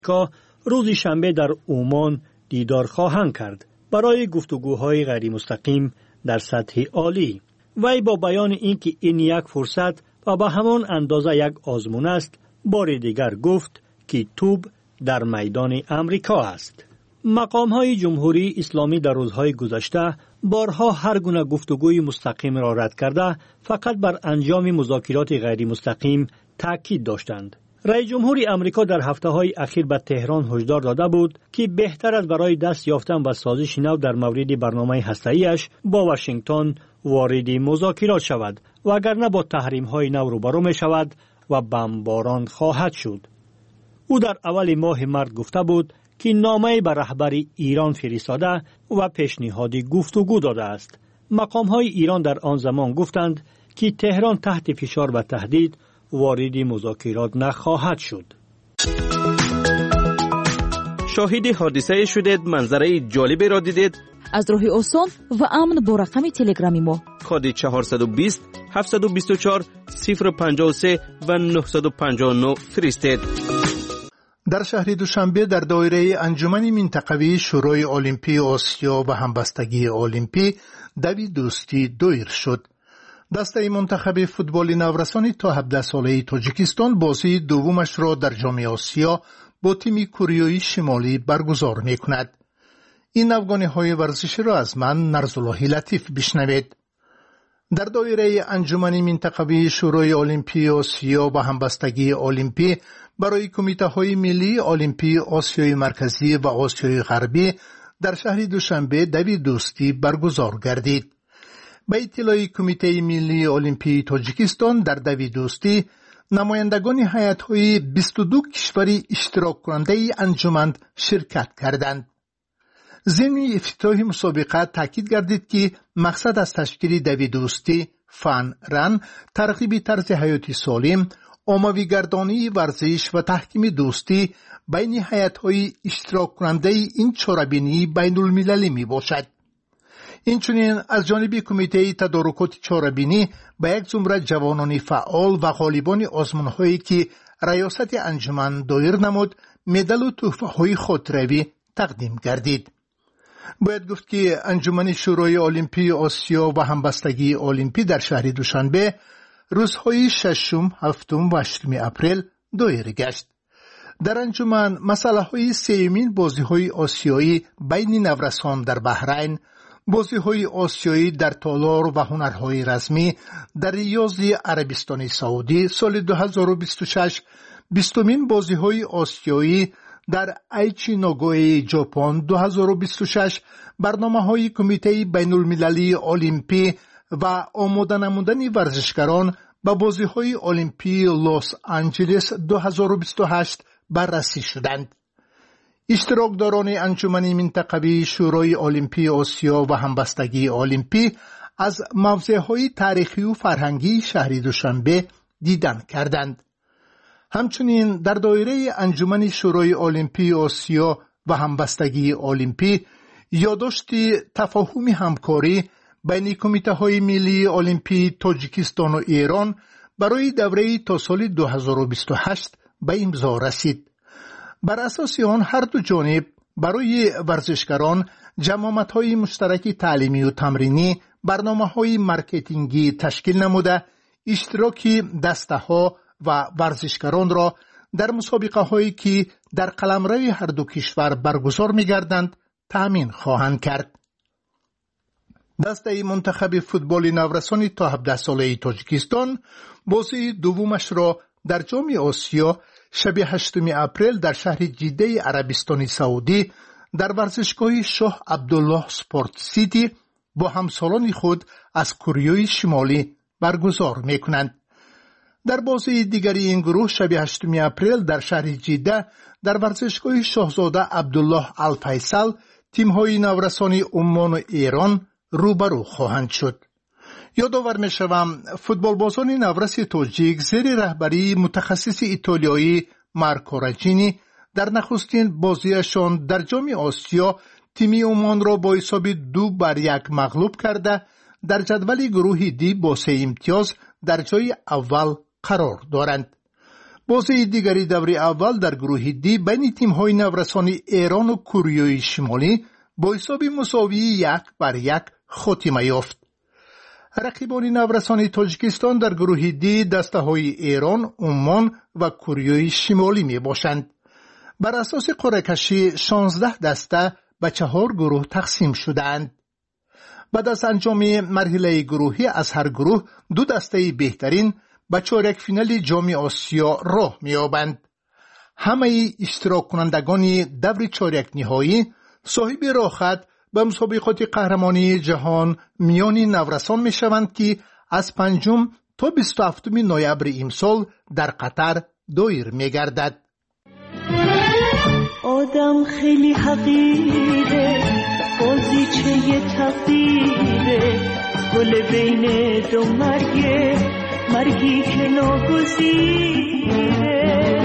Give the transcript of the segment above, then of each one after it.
که روز شنبه در عمان دیدار خواهند کرد برای گفتگوهای غیر مستقیم در سطح عالی. وی با بیان اینکه این یک فرصت و به همان اندازه یک آزمون است، بار دیگر گفت که توپ در میدان امریکا است. مقام‌های جمهوری اسلامی در روزهای گذشته بارها هر گونه گفتگوی مستقیم را رد کرده فقط بر انجام مذاکرات غیر مستقیم تاکید داشتند. رئیس جمهور امریکا در هفته‌های اخیر به تهران هشدار داده بود که بهتر است برای دست یافتن به سازش نو در مورد برنامه هسته‌ایش با واشنگتن وارد مذاکرات شود، وگرنه با تحریم‌های نو روبرو می‌شود و بمباران خواهد شد. او در اول ماه مارس گفته بود که نامه به رهبر ایران فرستاده و پیشنهاد گفتگو داده است. مقام‌های ایران در آن زمان گفتند که تهران تحت فشار و تهدید وارد مذاکرات نخواهد شد. شاهد حادثه شدید، منظره جالبی را دیدید؟ از راه آسان و امن با رقم تلگرامی ما کد 420 724 053 و 959 فرستید. در شهر دوشنبه در دایره انجمن منطقوی شورای المپی آسیا و همبستگی المپی دوی دوستی دایر شد. دسته منتخب فوتبال نورسان تا 17 ساله تاجیکستان بازی دومش را در جام آسیا با تیم کوریای شمالی برگزار می‌کند. این افغانی‌های ورزشی را از من نرزالله لطیف بشنوید. در دایره انجمن منطقوی شورای المپی آسیا و همبستگی المپی برای کمیته‌های ملی المپی آسیای مرکزی و آسیای غربی در شهر دوشنبه دوی دوستی برگزار گردید. به اطلاع کمیته ملی المپی تاجیکستان در دوی دوستی نمایندگان هیئت‌های 22 کشور اشتراک کننده انجمن شرکت کردند. ضمن افتتاح مسابقه تاکید گردید که مقصد از تشکیل دوی دوستی فن رن ترغیب طرز حیاتی سالم، عمومی گردانی ورزش و تحکیم دوستی بین هیئت‌های اشتراک کننده این چهاربینی بین المللی می باشد. اینچنین از جانب کمیته تدارکات چهاربینی به یک زمره جوانان فعال و غالبان آزمون‌هایی که ریاست انجمن دایر نمود مدال و تحفه‌های خاطروی تقدیم گردید. باید گفت که انجمن شورای المپی آسیا و همبستگی المپی در شهر دوشنبه روزهای 6، 7 و 8 اپریل دایر گشت. در انجمن مسئله‌های سیمین بازی‌های آسیایی بین نورسان در بحرین، بازی‌های آسیایی در تالار و هنرهای رسمی در ریاض عربستان سعودی سال 2026، 20مین بازی‌های آسیایی در ایچی ناگوی ژاپن 2026، برنامه‌های کمیته بین‌المللی المپی و آماده نمودن ورزشکاران به بازی‌های المپی لس آنجلس 2028 بررسی شدند. اشتراکداران انجمن منطقوی شورای المپی آسیا و همبستگی المپی از موضع‌های تاریخی و فرهنگی شهر دوشنبه دیدن کردند. همچنین در دایره انجمن شورای المپی آسیا و همبستگی المپی یادداشت تفاهم همکاری بین کمیته‌های ملی المپی تاجیکستان و ایران برای دوره تا سال 2028 به امضا رسید. بر اساس آن هر دو جانب برای ورزشکاران جماعت‌های مشترک تعلیمی و تمرینی، برنامه‌های مارکتینگی تشکیل نموده اشتراک دسته‌ها و ورزشکاران را در مسابقه‌هایی که در قلمرو هر دو کشور برگزار می‌گردند تأمین خواهند کرد. دسته منتخب فوتبال نورسان تا 17 ساله تاجیکستان بازی دومش را در جام آسیا شب 8 اپریل در شهر جده عربستان سعودی در ورزشگاه شاه عبدالله سپورت سیتی با همسالان خود از کوریای شمالی برگزار می‌کنند. در بازی دیگری این گروه شب 8 اپریل در شهر جده در ورزشگاه شاهزاده عبدالله الفیصل تیم‌های نورسان عمان و ایران روبرو خواهند شد. یادآور می‌شوم فوتبال بازان نورس تاجیک زیر رهبری متخصص ایتالیایی مارکو راجینی در نخستین بازیشان در جام آسیا تیم عمان را با حساب 2-1 مغلوب کرده در جدول گروه دی با 3 امتیاز در جای اول قرار دارند. بازی دیگری دور اول در گروه دی بین تیم‌های نورسانی ایران و کره شمالی با حساب مساوی 1-1 خاتمه یافت. رقیبان نورسانی تاجیکستان در گروه دی دسته‌های ایران، عمان و کره شمالی می باشند. بر اساس قرعه کشی 16 دسته به 4 گروه تقسیم شدند. بعد از انجام مرحله گروهی از هر گروه 2 دسته بهترین به چهارک فینال جام آسیا راه می‌یابند. همه اشتراک کنندگان دور چهارک نهایی صاحب راه‌خط به مسابقات قهرمانی جهان میان نورسان می‌شوند که از 5 تا 27 نوامبر امسال در قطر دایر می‌گردد. آدم خیلی حقیره، بازیچه تقدیره، گل بین دو مرگی که ناگزیره.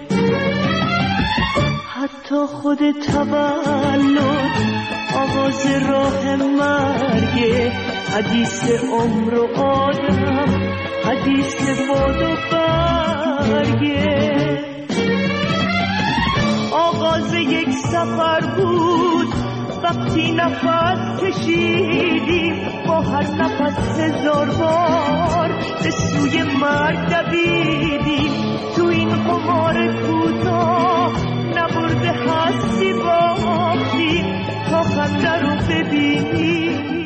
حتی خود تولد آغاز راه مرگه، حدیث عمر و آدم، حدیث باد و برگه. آغاز یک سفر بود وقتی نفس کشیدیم، با هر نفس 1000 بار به سوی مرگ دویدیم. تو این قمار کوتاه نبرده هستی باختیم تا خنده رو ببینیم.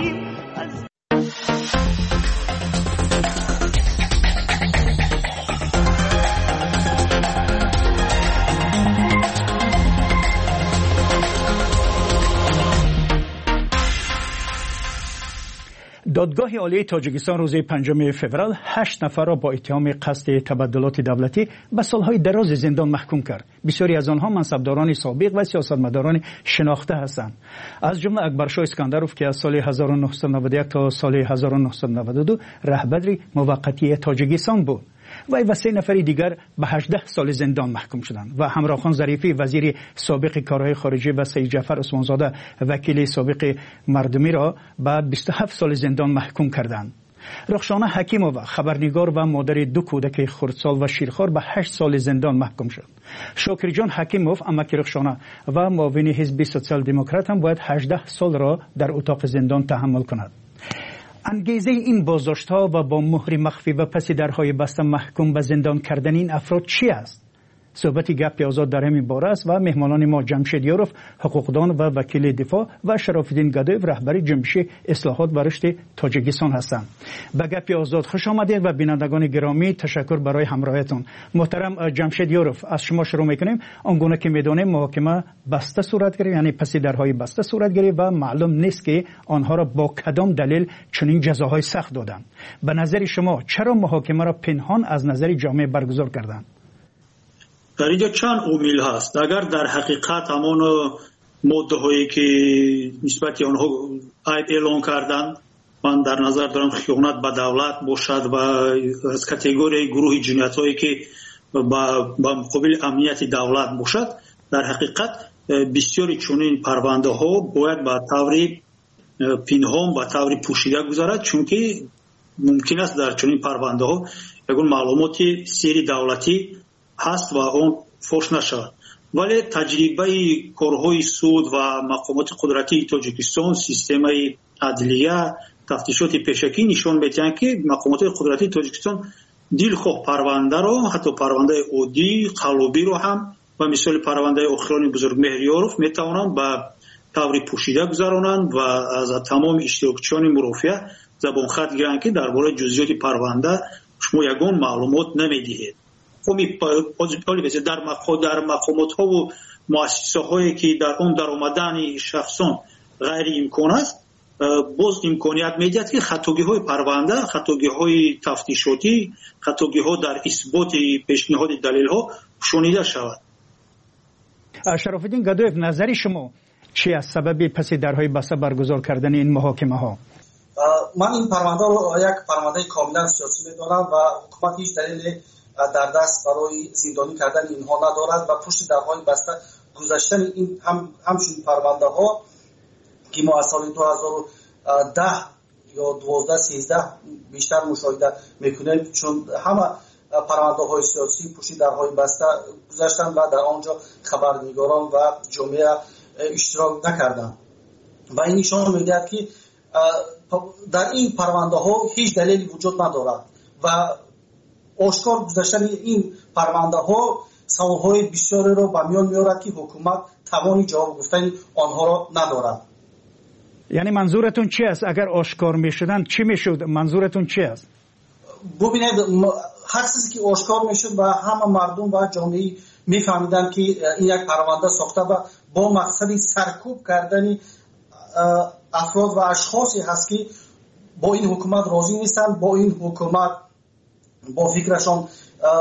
دادگاه عالی تاجیکستان روز 5 فوریه 8 نفر را با اتهام قصد تبدلات دولتی به سالهای دراز زندان محکوم کرد. بسیاری از آنها منصبداران سابق و سیاستمداران شناخته هستند. از جمله اکبرشاه اسکندروف که از سال 1991 تا سال 1992 رهبر موقتی تاجیکستان بود. و 3 نفر دیگر به 18 سال زندان محکوم شدند و همراه خان ظریفی وزیر سابق کارهای خارجه و سید جعفر عثمانزاده وکیل سابق مردمی را به 27 سال زندان محکوم کردند. رخشانه حکیمووا خبرنگار و مادر 2 کودک خردسال و شیرخوار به 8 سال زندان محکوم شد. شاکر جان حکیموف امک رخشانه و معاون حزب سوسیال دموکرات هم باید 18 سال را در اتاق زندان تحمل کند. انگیزه این بازداشت‌ها و با مهر مخفی و پس درهای بسته محکوم به زندان کردن این افراد چی است؟ صحبت گپ آزاد در همین باره است و مهمانان ما جمشید یاروف حقوقدان و وکیل دفاع و شراف‌الدین گدایف رهبر جنبش اصلاحات و رشد تاجیکستان هستند. به گپ آزاد خوش آمدید و بینندگان گرامی تشکر برای همراهیتون. محترم جمشید یاروف، از شما شروع می‌کنیم. آنگونه که می‌دانیم محاکمه بسته صورت گرفت، یعنی پس درهای بسته صورت گرفت و معلوم نیست که آنها را با کدام دلیل چنین جزاهای سخت دادند. به نظر شما چرا محاکمه را پنهان از نظر جامعه برگزار کردند؟ در اینجا چند عامل هست. اگر در حقیقت همان ماده‌هایی که نسبت آنها عیب اعلان کردند، من در نظر دارم خیانت به دولت باشد و از کاتگوری گروه جنایت‌هایی که با مقابل امنیت دولت باشد، در حقیقت بسیاری چنین پرونده‌ها باید به طور پنهان و طور پوشیده گذرد، چون که ممکن است در چنین پرونده‌ها یگان معلومات سری دولتی هست و اون فوش نشود. ولی تجربه کارهای سود و مقامات قدرتی تاجیکستان، سیستم عدلیه، تفتیشات پیشکی نشان می‌دهند که مقامات قدرتی تاجیکستان دلخواه پرونده را، حتی پرونده عادی قلبی را هم و مثال پرونده اخران بزرگ مهریاروف میتوانند به طور پوشیده گذرانند و از تمام اشتراکچیان مرافعه زبان خط گیرند که درباره جزئیات پرونده شما یگان معلومات نمیدهید. در مقامات ها و مؤسسه هایی که در اون در آمدن شخصان غیر امکان است، باز امکانیت میدهد که خطاگی های پرونده، خطاگی های تفتیشاتی، خطاگی ها در اثبات پیشنهاد دلیل ها شنیده شود. شراف‌الدین گدایف، نظر شما چی است سبب پس درهای بسته برگزار کردن این محاکمه ها؟ من این پرونده رو یک پرونده کاملا سیاسی می‌دانم و حکومت هیچ دلیل در دست برای زندانی کردن اینها ندارد و پشت درهای بسته گذاشتن این همچون پرونده ها که ما از سال 2010 یا 12-13 بیشتر مشاهده میکنیم، چون همه پرونده‌های سیاسی پشت درهای بسته گذاشتند و در آنجا خبرنگاران و جامعه اشتراک نکردند و این نشان می‌دهد که در این پرونده‌ها هیچ دلیلی وجود ندارد و آشکار گذاشتن این پرونده‌ها سوال‌های بسیاری را به میان می‌آورد که حکومت توانی جواب گفتن آنها را ندارد. یعنی منظورتون چی است؟ اگر آشکار می‌شدن چی می‌شد؟ منظورتون چی است؟ ببینید هر چیزی که آشکار می‌شد و همه مردم و جامعه می‌فهمیدند که این یک پرونده ساخته و با مقصد سرکوب کردن افراد و اشخاصی هست که با این حکومت راضی نیستند، با این حکومت با فکرشان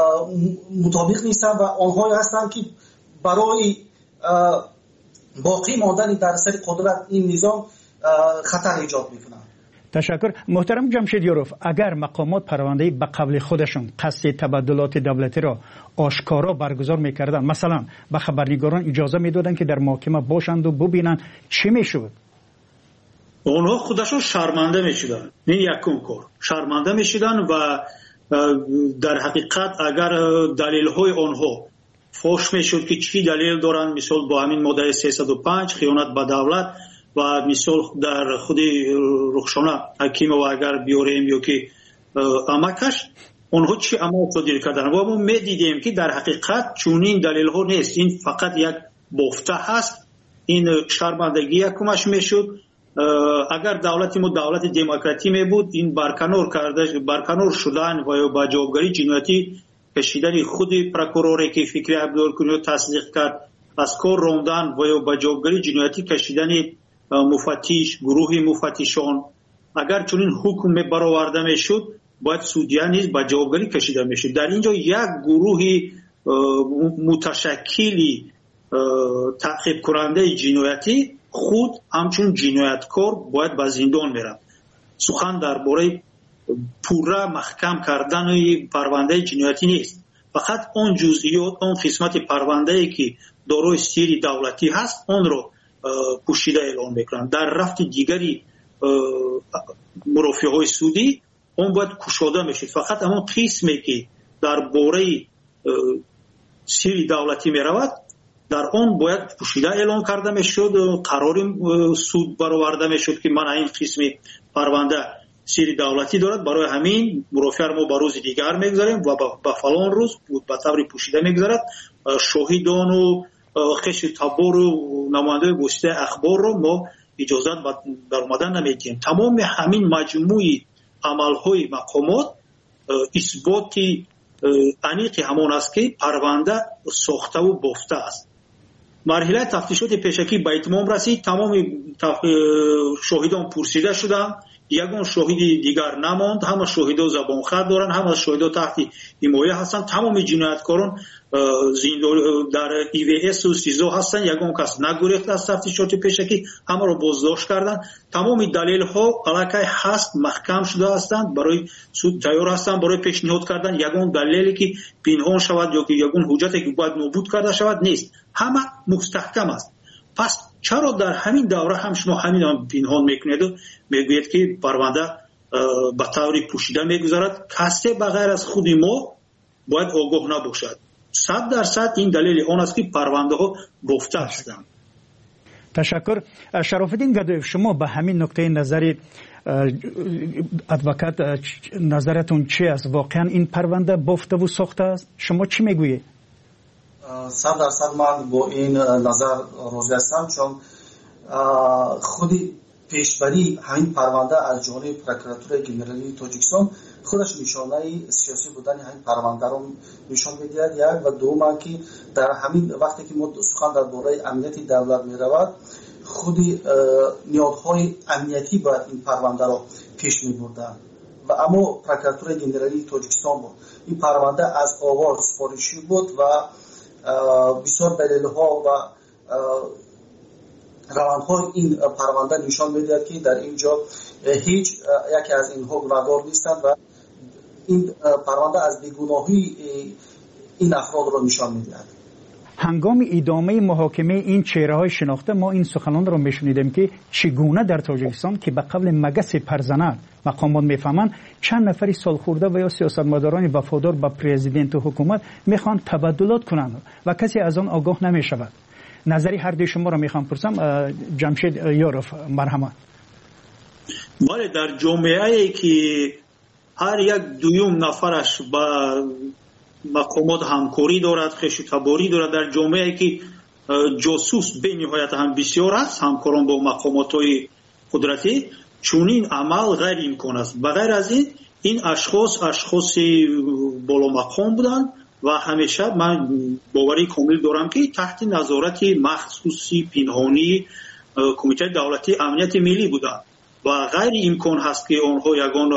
مطابق نیستند و آنهایی هستند که برای باقی ماندن در سر قدرت این نظام خطر ایجاد میکنند. تشکر. محترم جمشیدیاروف، اگر مقامات پرونده به قبل خودشون قصد تبادلات دولتی را آشکارا برگزار میکردن، مثلا به خبرنگاران اجازه میدادن که در محاکمه باشند و ببینن، چی میشد؟ اونها خودشون شرمنده میشدن. این یکم کار شرمنده میشدن و در حقیقت اگر دلیل های آنها فوش میشد که چی دلیل دارن، مثال با همین ماده 305 خیانت به دولت و مثال در خود رخشانه حکیم و اگر بیاریم یا که امکش اونها چی عمل صادر کردن و ما میدیدیم که در حقیقت چونین دلیل ها نیست، این فقط یک بافته هست. این شرمندگی یکمش میشد. اگر دولت ما دولت دموکراتی می بود، این برکنار شدن و با جوابگری جنایتی کشیدن خود پروکوروری که فکری عبدالکنی تصدیق کرد، از کار راندن و با جوابگری جنایتی کشیدن مفتش، گروه مفتشان، اگر چنین حکم برآورده میشد باید سودیان نیز با جوابگری کشیده میشد. در اینجا یک گروه متشکلی تعقیب کننده جنایتی خود همچون جنایتکار باید به زندان میرفت. سخن درباره پوره محکم کردن پرونده جنایتی نیست، فقط اون جزئیات، اون قسمت پرونده ای که دارای سری دولتی هست اون رو پوشیده اعلام میکنن. در رفت دیگری مرافعه های سودی اون باید کشوده میشه. فقط همون قسمی که درباره سری دولتی میرود در اون باید پوشیده اعلام کرده میشد، قرار سود برآورده میشد که من این قسم پرونده سری دولتی دارد، برای همین مرافعه ما به روز دیگر میگذاریم و به فلان روز به طور پوشیده میگذارد. شاهدان و خش تبار و نماینده گشته اخبار رو ما اجازه در اومدن نمیدیم. تمام همین مجموعی عملهای مقامات اثباتی انیقی همون است که پرونده ساخته و بافته است. مرحله تفتیشات پیشکی به اتمام رسید. تمام شاهدان پرسیده شدند، یگان شاهدی دیگر نماند. همه شاهدا زبان خط دارن، همه شاهدا تحت حمایه هستند. تمام جنایتکاران در EVS و سیزو هستند. یگان کس نگریخت از تفتیشات پیشکی، همه را بازداشت کردند. تمام دلیل ها علاقه هست، محکم شده هستند، برای سود تیار هستند برای پیشنهاد کردن. یگان دلیلی که پنهان شود یا که یگان حجتی که باید نابود کرده شود نیست، همه مستحکم است. پس چرا در همین دوره هم شما همین پنهان میکنید و میگوید که پرونده به طوری پوشیده میگذارد؟ کسی بغیر از خود ما باید آگاه نباشد. 100% این دلیل آن است که پرونده ها بافته هستند. تشکر. شرافالدین گدایف، شما به همین نکته نظری ادوکات نظرتون چی است؟ واقعا این پرونده بافته و ساخته است؟ شما چی میگویید؟ 100% من با این نظر راضی هستم، چون خودی پیشبری همین پرونده از جانب پروکراتور گنرالی تاجیکستان خودش نشانه سیاسی بودن همین پرونده رو نشان می‌دهد. یک و دوم که در همین وقتی که ما سخن درباره امنیت دولت می‌رود، خودی نیازهای امنیتی باید این پرونده رو پیش می‌بردن و اما پروکراتور گنرالی تاجیکستان بود. این پرونده از آغاز سفارشی بود و بسیار دلیل‌ها و روندهای این پرونده نشان می‌دهد که در اینجا هیچ یکی از اینها گناهکار نیستند و این پرونده از بیگناهی این افراد را نشان می‌دهد. هنگام ادامه محاکمه این چهره‌های شناخته ما این سخنان را میشنیدیم که چگونه در تاجیکستان که به قبل مگس پرزنه مقامات میفهمند چند نفری سالخورده و یا سیاستمداران وفادار به پرزیدنت و حکومت میخوان تبادلات کنند و کسی از آن آگاه نمیشود. نظری هر دوی شما را میخوام پرسم. جمشید یاروف مرحمت. بله، در جامعه‌ای که هر یک دویم نفرش با مقامات همکاری دارد، خویشتباری دارد، در جامعه‌ای که جاسوس به نهایت هم بسیار است، همکاران با مقامات‌های قدرتی، چونین عمل غیر امکان است. بغیر از این اشخاص بالا مقام بودند و همیشه من باوری کامل دارم که تحت نظارت مخصوصی پنهانی کمیته دولتی امنیت ملی بودند و غیر امکان هست که آنها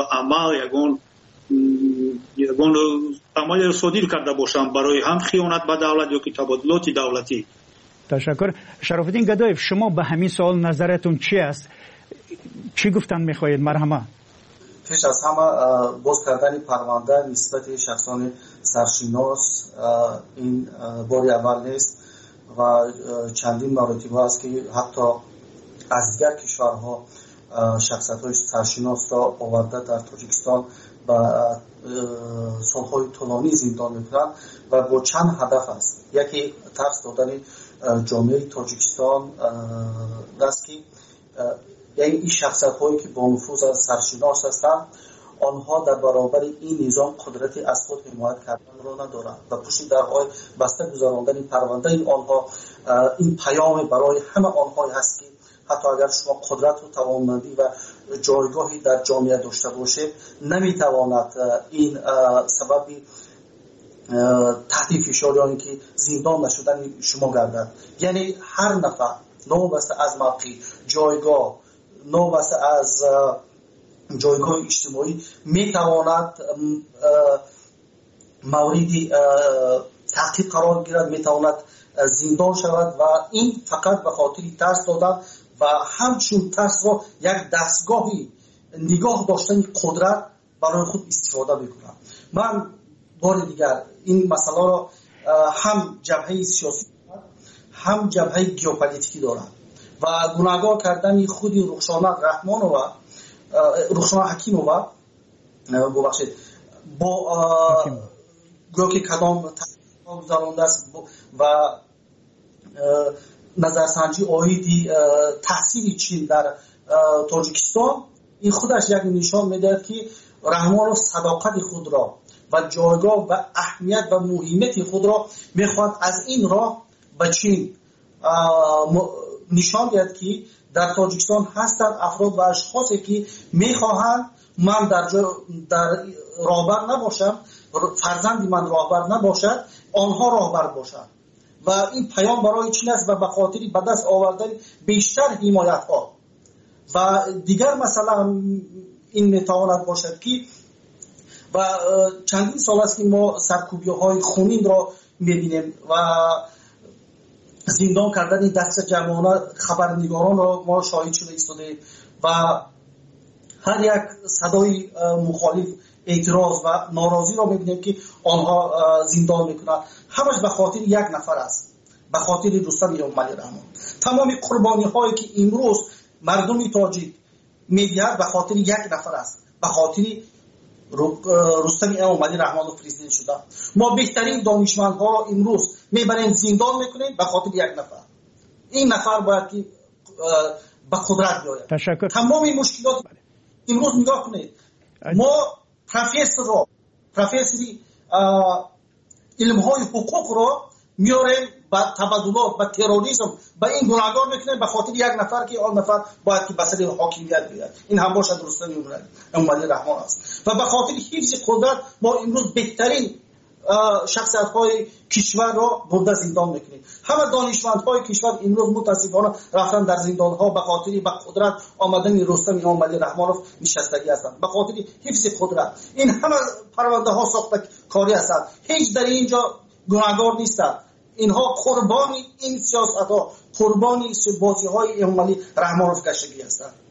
یگان عمل را صادر کرده باشند برای هم خیانت به دولت یا که تبادلات دولتی. تشکر. شرافالدین گدایف، شما به همین سوال نظرتون چی است؟ چی گفتن میخواهید؟ مرحمت. پیش از همه باز کردن پرونده نسبت شخصان سرشناس این باری اول نیست و چندین مراتب است که حتی از دیگر کشورها شخصیت‌های سرشناس را آورده در تاجیکستان و سالهای طولانی زندان میکنند و با چند هدف است. یکی ترس دادن جامعه تاجیکستان است که یعنی این شخصیت‌هایی که با نفوذ سرشناس هستند آنها در برابر این نظام قدرتی از خود حمایت کردن را ندارند و پشت درهای بسته گذراندن پرونده آنها این پیام برای همه آنها هست که حتی اگر شما قدرت و توانمندی و جایگاهی در جامعه داشته باشید نمیتواند این سبب تحت فشار یعنی که زندان نشدن شما گردد. یعنی هر نفر نوبسته از موقع جایگاه، نوبسته از جایگاه اجتماعی میتواند موردی تعقیب قرار گیرد، میتواند زندان شود و این فقط به خاطر ترس دادن و همچون ترس را یک دستگاهی نگاه داشتن قدرت برای خود استفاده میکنم. من بار دیگر این مسئله را هم جبهه سیاسی هم جبهه گیوپولیتیکی دارم و گناهگار کردن خود رخشانه رحمانووا، رخشانه حکیمووا ببخشید با گویا که کدام تحقیق گذرانده است و نظرسنجی آیدی تحصیل چین در تاجیکستان، این خودش یک نشان میدهد که رحمانوف صداقت خود را و جایگاه و اهمیت و مهمیت خود را میخواد از این راه به چین نشان دهد که در تاجیکستان هستند افراد و اشخاصی که میخواهند من در راهبر نباشم، فرزندی من راهبر نباشد، آنها راهبر باشند و این پیام برای چین است و به خاطر به دست آوردن بیشتر حمایت ها و دیگر مثلا این میتواند باشد که و چندین سال است که ما سرکوبی های خونین را میبینیم و زندان کردن دست جوانان خبرنگاران را ما شاهد شده ایستادیم و هر یک صدای مخالف اعتراض و ناراضی را میبینیم که آنها زندان میکنند. همش به خاطر یک نفر است، به خاطر رستم امالی رحمان. تمام قربانی هایی که امروز مردم تاجیک میدهد به خاطر یک نفر است، به خاطر رستم امالی رحمان و پرزیدنت شده. ما بهترین دانشمندها را امروز میبریم زندان میکنیم به خاطر یک نفر. این نفر باید که به قدرت بیاید. تشکر. تمام مشکلات امروز نگاه کنید، ما پروفسوری علم‌های حقوق را میاریم با تبادلات با تروریسم با این گناهگار میکنیم به خاطر یک نفر که آن نفر باید که بسر حاکمیت بیاد. این هم باشد رستم امالی رحمان است و به خاطر حفظ قدرت ما امروز بهترین شخصیت‌های کشور را برده زندان میکنیم. همه دانشمندهای کشور امروز متاسفانه رفتن در زندان‌ها به خاطر به قدرت آمدن رستم امالی رحمانوف نشستگی هستند، به خاطر حفظ قدرت. این همه پرونده ها ساخته کاری هستند، هیچ در اینجا گناهگار نیستند. اینها قربانی این سیاست ها، قربانی بازی های امالی رحمانوف گشتگی هستند.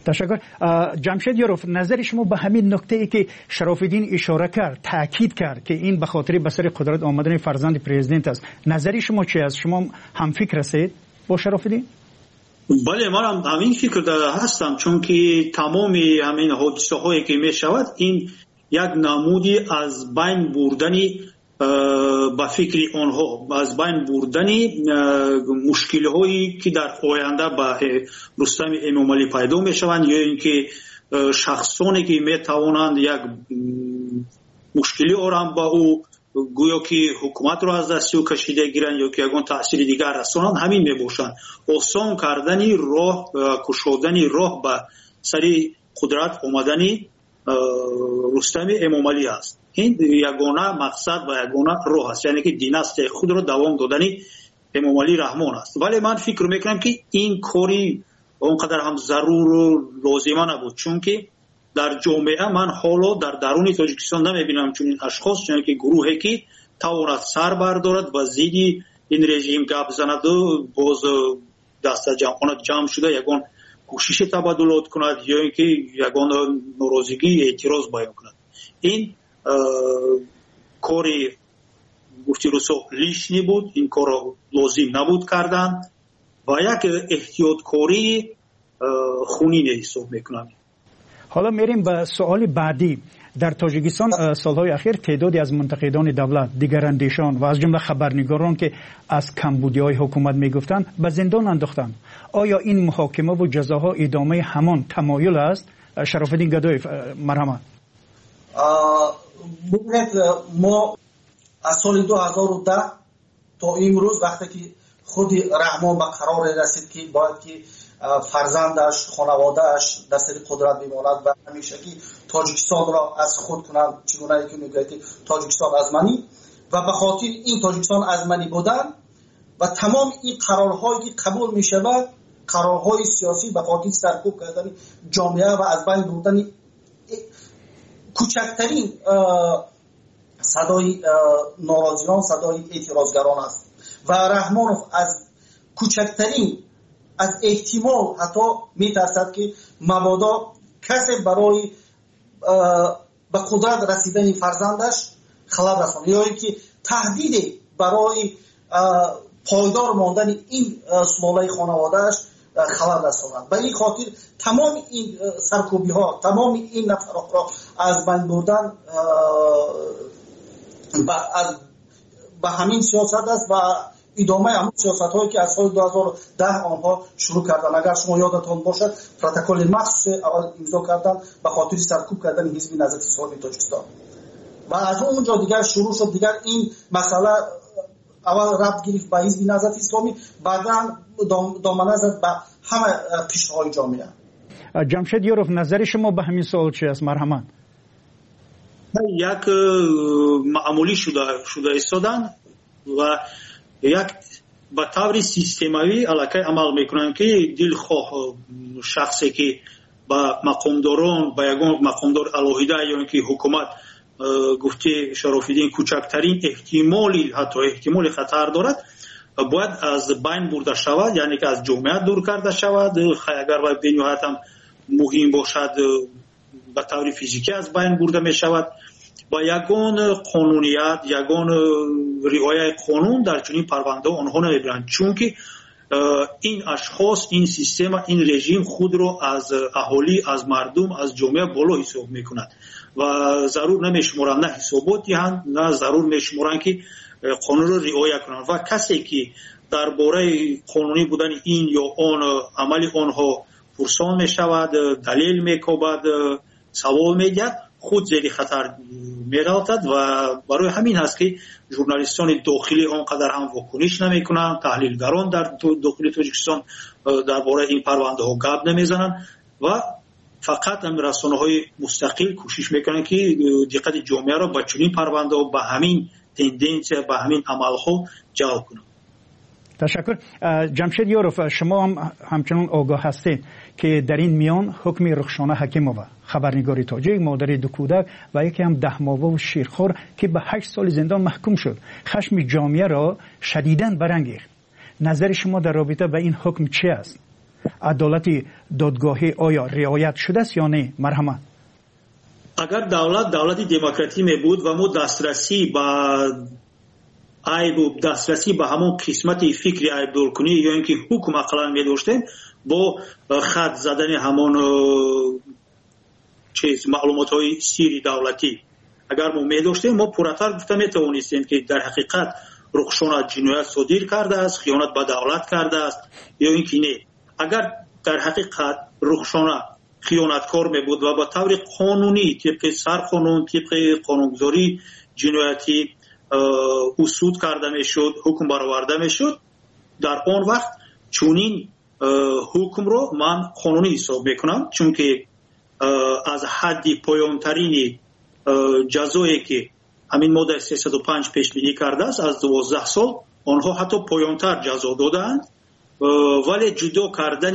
تشکر. جمشید یاروف، نظر شما به همین نکته ای که شرف الدین اشاره کرد، تاکید کرد که این به خاطر به سر قدرت آمدن فرزند پرزیدنت است، نظر شما چی است؟ شما هم فکر هستید با شرف الدین؟ بله، من هم همین فکر هستم، چون که تمام همین حادثه هایی که می شود این یک نمودی از بین بردنی با فکر آنها، از بین بردنی مشکل هایی که در آینده با رستم امامعلی پیدا می شوند، یا اینکه شخصانی که می توانند یک مشکلی آرام با او گویا که حکومت را از دست او کشیده گیرند یا که یگان تأثیر دیگر رسانند، همین می باشند. آسان کردنی راه، کشودنی راه به سری قدرت آمدنی رستم امامعلی است. این یگانه مقصد و یگانه راه است، یعنی که دیناستی خود را دوام دادنی امامعلی رحمان است. ولی من فکر میکنم که این کاری اونقدر هم ضرور و لازمه نبود، چون که در جامعه من حالا در درون تاجیکستان نمیبینم چون این اشخاص، چون که گروهی که تواند سر بردارد و زیدی این رژیم گپ زند و باز دست جمع شده یگان کوشش تبادلات کند یا اینکه یگان ناراضگی اعتراض بیان کند. این کاری گفتی روسو لیشنی بود، این کار لازم نبود کردن و یک احتیاط کاری خونین حساب میکنم. حالا میریم به سوال بعدی. در تاجیکستان سالهای اخیر تعدادی از منتقدان دولت، دیگراندیشان و از جمله خبرنگاران که از کمبودی‌های حکومت میگفتند به زندان انداختند. آیا این محاکمه و جزاها ادامه همان تمایل است؟ شرف الدین گدایف، مرحمت. ما از سال 2010 تا امروز وقتی که خود رحمان به قرار رسید که باید که فرزندش، خانوادهش در سر قدرت بماند و همیشه که تاجیکستان را از خود کنند، چگونه که میگه که تاجیکستان ازمنی و به خاطر این تاجیکستان ازمنی بودن و تمام این قرارهایی که قبول می شود، قرارهای سیاسی به خاطر سرکوب کردن جامعه و از بین بردن کوچکترین صدای ناراضیان، صدای اعتراضگران است و رحمانوف از کوچکترین از احتمال حتی میترسد که مبادا کسی برای به قدرت رسیدن فرزندش خلل رساند یا اینکه تهدید برای پایدار ماندن این سلاله خانوادهش خلل رساند. به این خاطر تمام این سرکوبی ها، تمام این نفرات را از بین بردن به همین سیاست است و ادامه همون سیاست هایی که از سال 2010 آنها شروع کردن. اگر شما یادتان باشد پروتکل مخصوص اول امضا کردن به خاطر سرکوب کردن حزب نهضت اسلامی تاجیکستان و از اونجا دیگر شروع شد. دیگر این مسئله اول ربط گرفت به حزب نهضت اسلامی، بعدا دامنه زد به همه قشرهای جامعه. جمشید یاروف، نظر شما به همین سوال چی است؟ مرحمت. یک معمولی شده ایستادن و یک به طور سیستمایی علاقه عمل میکنن که دلخواه شخصی که با مقامداران، با یگان مقامدار الهیده یا اینکه حکومت گفته شرف الدین کوچکترین احتمالی، حتی احتمال خطر دارد، باید از بین برده شود، یعنی که از جامعه دور کرده شود. اگر باید بنیهایت هم مهم باشد به طور فیزیکی از بین برده می شود. با یگان قانونیت، یگان رعایت قانون در چنین پرونده آنها نمیبرند، چون که این اشخاص، این سیستم، این رژیم خود را از اهالی، از مردم، از جامعه بالا حساب میکند و ضرور نمیشمارند، نه حسابات دهند، نه ضرور میشمارند که قانون را رعایت کنند و کسی که درباره قانونی بودن این یا آن عمل آنها پرسان میشود، دلیل میکوبد، سوال میگرد، خود زیر خطر میرفتد و برای همین هست که ژورنالیستان داخلی آنقدر هم واکنش نمیکنند، تحلیلگران در داخل تاجیکستان درباره این پرونده ها گپ نمیزنند و فقط هم رسانه‌های مستقل کوشش میکنند که دقت جامعه را به چنین پرونده ها، به همین تندنس، به همین عمل ها جلب کنند. تشکر. جمشید یاروف، شما هم همچنان آگاه هستید که در این میان حکم رخشانه حکیمووا، خبرنگاری تاجیک، مادر دو کودک و یکی هم 10 ماهه و شیرخوار که به 8 سال زندان محکوم شد، خشم جامعه را شدیداً برانگیخت. نظر شما در رابطه با این حکم چی است؟ عدالت دادگاهی آیا رعایت شده است یا نه؟ مرحمت. اگر دولت دموکراتی می بود و ما دسترسی به همون قسمت فکری عیبدارکنی یا اینکه حکم اقلا می داشتیم با خط زدن همون معلومات های سیری دولتی اگر ما می داشتیم ما پورتر گفته می توانستیم که در حقیقت رخشان جنایت صادر کرده است، خیانت به دولت کرده است یا اینکه نه. اگر در حقیقت رخشان خیانتکار می بود و با طور قانونی طبق سرقانون طبق قانونگذاری جنایتی اصول کرده می شد، حکم برآورده می شد، در آن وقت چونین حکم رو من قانونی حساب میکنم، چون که از حد پایانترین جزایی که همین ماده 305 پیش بینی کرده است از 12 سال آنها حتی پایانتر جزا دادند، ولی جدا کردن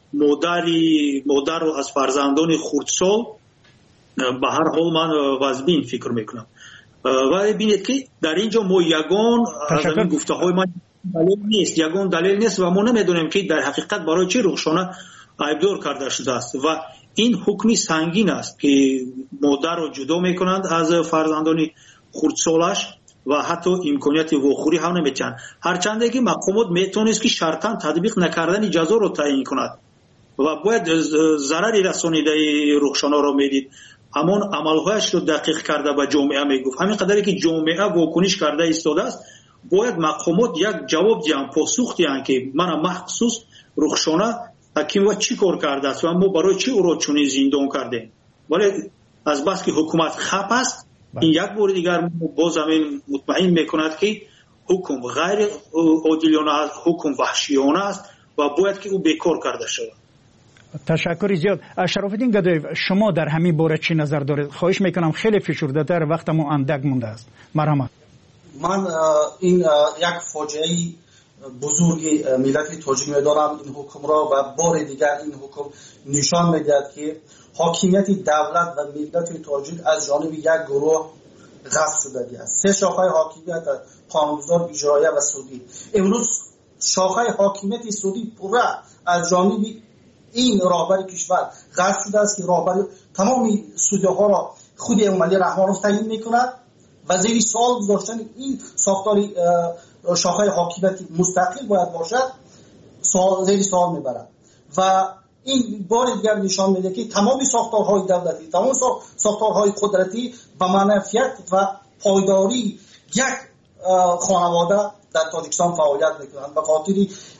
مادر رو از فرزندان خردسال به هر حال من واجبین فکر میکنم. ولی بینید که در اینجا ما یگان از این گفته های من دلیل نیست و ما نمیدونیم که در حقیقت برای چه رخشانه عیبدار کرده شده است و این حکمی سنگین است که مادر رو جدا میکنند از فرزندان خردسالش و حتی امکانیت واخوری هم نمیتن، هرچند که مقامات میتونست که شرطاً تطبیق نکردن جزا رو تعیین کند و باید ضرری رسانیده رخشانه رو میدید، همون عملهایش رو دقیق کرده به جامعه میگفت. همین قدری که جامعه واکنش کرده ایستاده است باید مقامات یک جواب دیان، پاسخ دیان که من مخصوص رخشانه حکیم و چی کار کرده است و ما برای چی او را چنین زندان کردیم. ولی از بس که حکومت خپ است این یک بار دیگر باز همین مطمئن میکند که حکم غیر عادلانه است، حکم وحشیانه است و باید که او بیکار کرده شود. تشکر زیاد. شرافالدین گدایف، شما در همین باره چی نظر دارید؟ خواهش میکنم خیلی فشرده تر، وقتمو اندک مونده است. مرحمت. من این یک فاجعه بزرگی ملت تاجیک میدارم این حکم را و بار دیگر این حکم نشان میدهد که حاکمیت دولت و ملت تاجیک از جانب یک گروه غصب شده است. سه شاخه حاکمیت قانونگذار، اجرایی و سودی. امروز شاخه حاکمیت سودی پورا از جانب این راهبر کشور غصب شده است که راهبر تمام سودها را خود امامعلی رحمانوف تعیین میکند و زیر سوال گذاشتن این ساختار شاخه حاکمیت مستقل باید باشد زیر سوال میبرد و این بار دیگر نشان میده که تمام ساختارهای دولتی، تمام ساختارهای قدرتی به منفعت و پایداری یک خانواده در تاجیکستان فعالیت میکنند به خاطر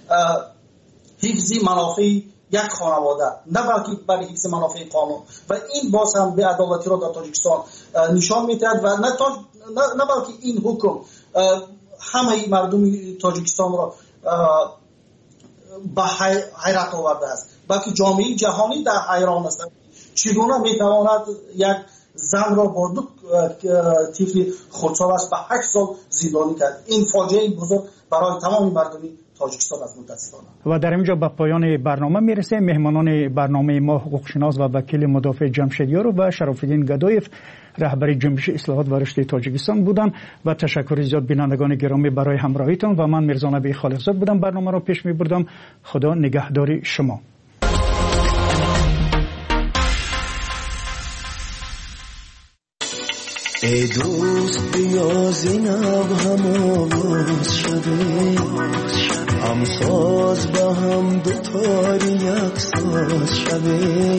حفظ منافع یک خانواده، نه بلکه برای حفظ منافع قانون و این باز هم به عدالتی را در تاجیکستان نشان میدهد و نه بلکه این حکم همه مردم تاجیکستان را به حیرت آورده است، بلکه جامعه جهانی در حیران است چگونه میتواند یک زن را با دو طفل خردسالش به 8 سال زندانی کرد. این فاجعه بزرگ برای تمام مردم تاجیکستان است متاسفانه. و در اینجا به پایان برنامه میرسه. مهمانان برنامه ما حقوقشناس و وکیل مدافع جمشیدیارو و شرافالدین گدایف رهبر جنبش اصلاحات و رشد تاجیکستان بودند و تشکر زیاد بینندگان گرامی برای همراهیتان و من میرزا نبی خالقزاد بودم برنامه را پیش میبردم. خدا نگهداری شما. ای دوست بیا زینب هم آواز شده، هم ساز با هم دوتاری یک ساز شده. ای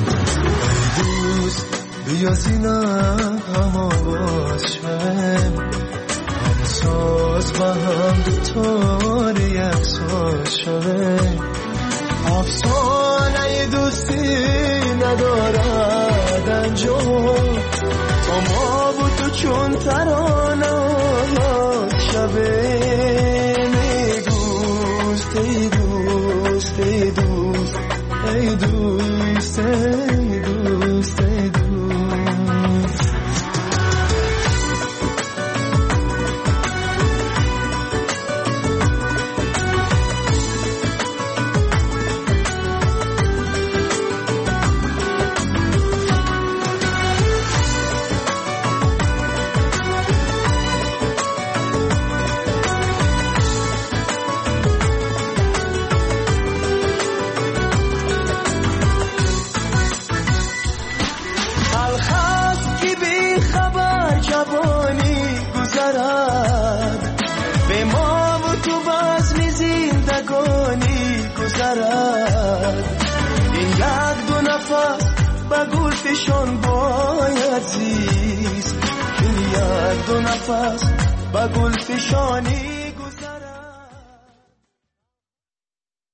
دوست بیا زینب هم آواز شده، هم ساز با هم دوتاری یک ساز شده. افسانه دوستی ندارد انجام، ما بود تو چون ترانه شبه. ای دوست ای دوست ای دوست ای دوست ای دوست ای دوست. فشان باید زیست، که یک دو نفس با گل فشانی